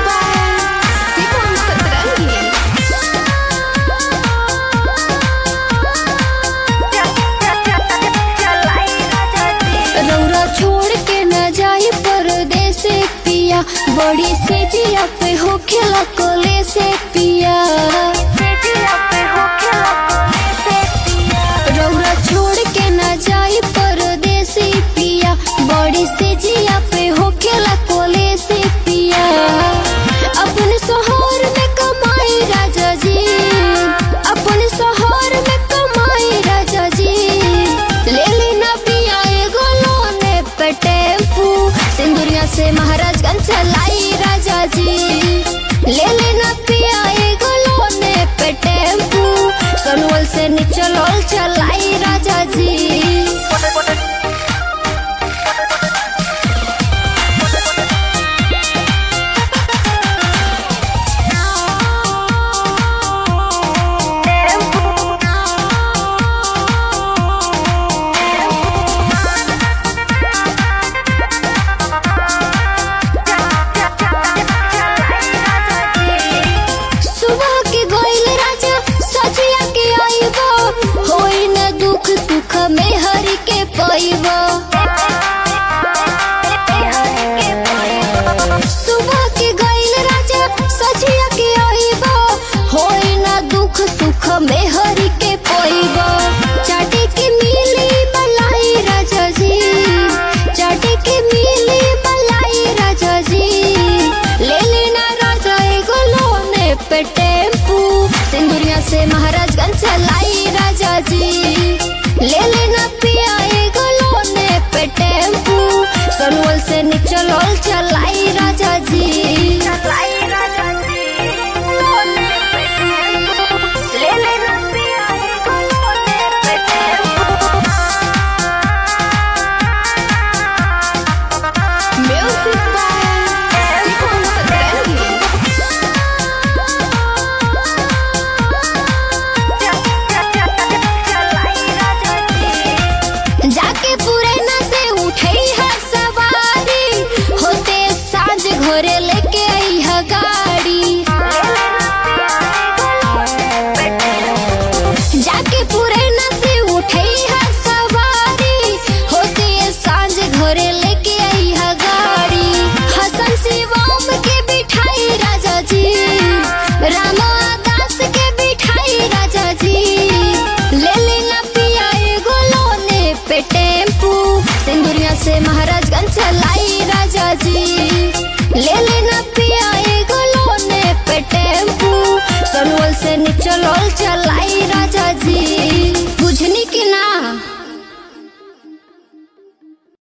छोड़ के न जाए परदेस पिया, बड़ी से जिया पे हो खेला कोले से पिया। रौरा छोड़ के न जाए परदेस पिया, बड़ी से जिया पे हो खेला कोले से पिया। अपने शहर में कमाई राजा जी, अपने शहर में कमाई राजा जी। ले लेना पिया एगो लोने पे टेम्पू, सिंदुरिया से महाराजगंज चलाई राजा जी। ले लेना पिया एगो लोने पे टेम्पू, सोनवल से निचलोल चलाई राजा जी। में हरि के पाइबो सुबह के गइल राजा सजिया के आइबो, होई ना दुख सुख में हरि के पाइबो। चाटे के मिली मलाई राजा जी, चाटे के मिली मलाई राजा जी। ले लेना राजा एगो लोने पे टेम्पू, सिंदुरिया से महाराजगंज चलाई राजा जी। ले लेना पिया एगो लोने पे टेम्पू, सोनवल से निचलोल चलाई राजा जी। चलाई राजा जी लोने पे टेम्पू, ले लेना पिया एगो लोने पे tempo. Music by Shivam Satrangi. जाके पुरैना से उठई है सवारी, होते सांझ घरे लेके आई है गाड़ी। जाके पुरैना से उठई है सवारी, होते सांझ घरे लेके आई है गाड़ी। हसन शिवम के बिठाई राजा जी, रामा दास के बिठाई राजा जी। ले लेना पिया एगो लोने पे टेम्पू, सिंदुरिया से महाराजगंज चलाई राजा जी। ले लेना पिया एगो लोने पे टेम्पू, सोनवल से निचलोल चलाई राजा जी। बुझनी की ना।